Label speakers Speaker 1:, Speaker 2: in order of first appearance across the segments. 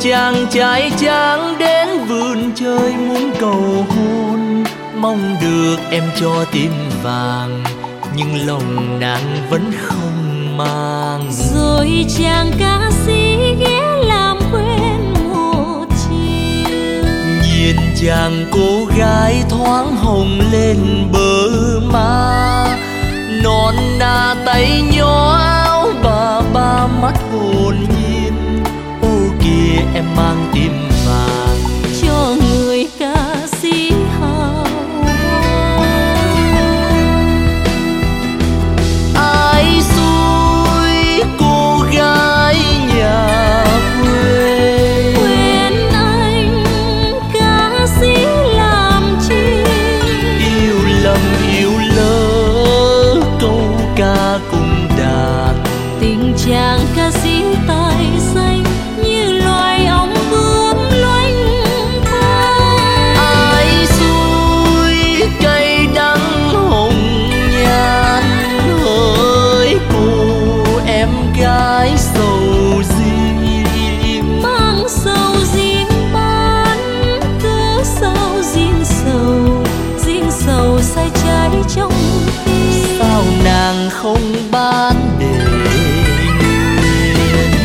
Speaker 1: chàng trai trắng đến vườn chơi muốn cầu hôn, mong được em cho tim vàng nhưng lòng nàng vẫn không mang.
Speaker 2: Rồi chàng ca sĩ ghé làm quên một chiều,
Speaker 1: nhìn chàng cô gái thoáng hồng lên bờ má, non nà tay nhỏ áo bà mắt hồn nhiên. Ô kìa em mang tim vàng
Speaker 2: cho người ca sĩ hào
Speaker 1: ai xui cô gái nhà quê.
Speaker 2: quên anh ca sĩ làm chi,
Speaker 1: Yêu lầm yêu lỡ câu ca cùng đàn,
Speaker 2: tình chàng ca sĩ tài danh như loài ong bướm loanh thang.
Speaker 1: ai xui cây đắng hồng nhan hỡi cô em gái sầu riêng.
Speaker 2: Mang sầu riêng bán cứ sao riêng sầu say cháy trong tim.
Speaker 1: Sao nàng không bán để nguyện?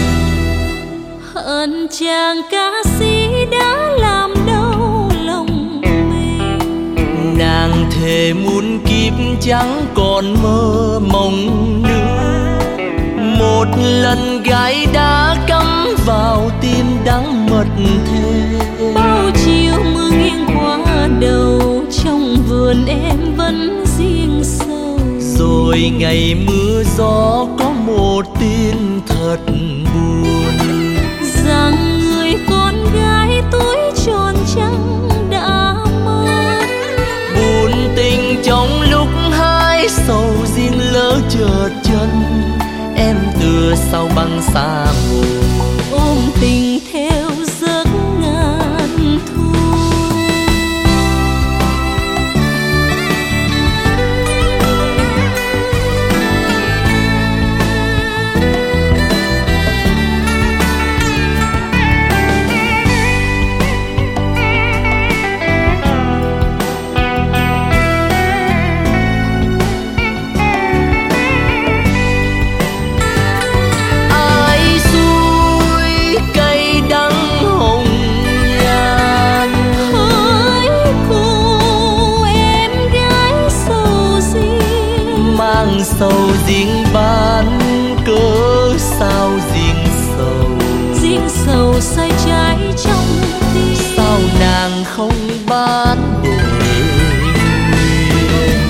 Speaker 2: Hận chàng ca sĩ đã làm đau lòng mình,
Speaker 1: nàng thề muôn kiếp chẳng còn mơ mộng nữa. Một lần gái đã cắm vào tim đắng mật thề,
Speaker 2: bao chiều mưa nghiêng qua đầu trong vườn em vẫn riêng sầu.
Speaker 1: rồi ngày mưa gió có một tin thật buồn,
Speaker 2: rằng người con gái tuổi tròn trắng đã mất.
Speaker 1: buồn tình trong lúc hai sầu riêng lỡ chợt chân, em tựa sau băng xa mù
Speaker 2: Ôm tình theo giấc ngàn thu.
Speaker 1: ai xui cây đắng hồng nhan
Speaker 2: Hỡi cô em gái sầu riêng,
Speaker 1: mang sầu riêng bán cớ sao riêng
Speaker 2: sầu say trái trong tim.
Speaker 1: sao nàng không bán để nguyện?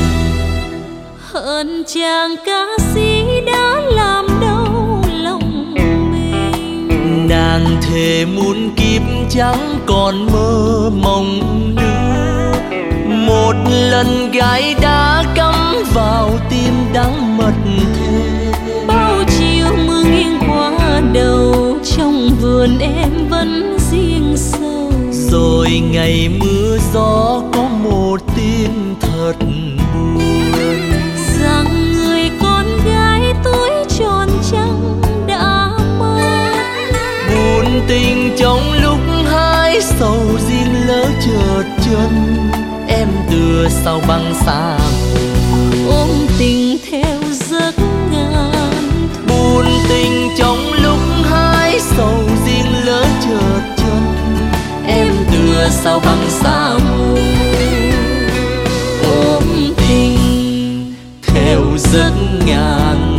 Speaker 2: Hận chàng ca sĩ đã làm đau lòng mình,
Speaker 1: nàng thề muôn kiếp chẳng còn mơ mộng nữa. Một lần gái đã cắm vào tim đắng mật thề,
Speaker 2: bao chiều mưa nghiêng qua đầu trong vườn em vẫn riêng sầu.
Speaker 1: rồi ngày mưa gió có một tin thật buồn,
Speaker 2: rằng người con gái tuổi tròn trắng đã mất.
Speaker 1: buồn tình trong lúc hai sầu riêng lỡ chợt chân, em tựa sau băng xa mù
Speaker 2: Ôm tình theo giấc ngàn thu.
Speaker 1: buồn tình trong lúc hai sầu riêng lỡ chợt chân, em tựa sau băng xa mù ôm tình theo giấc ngàn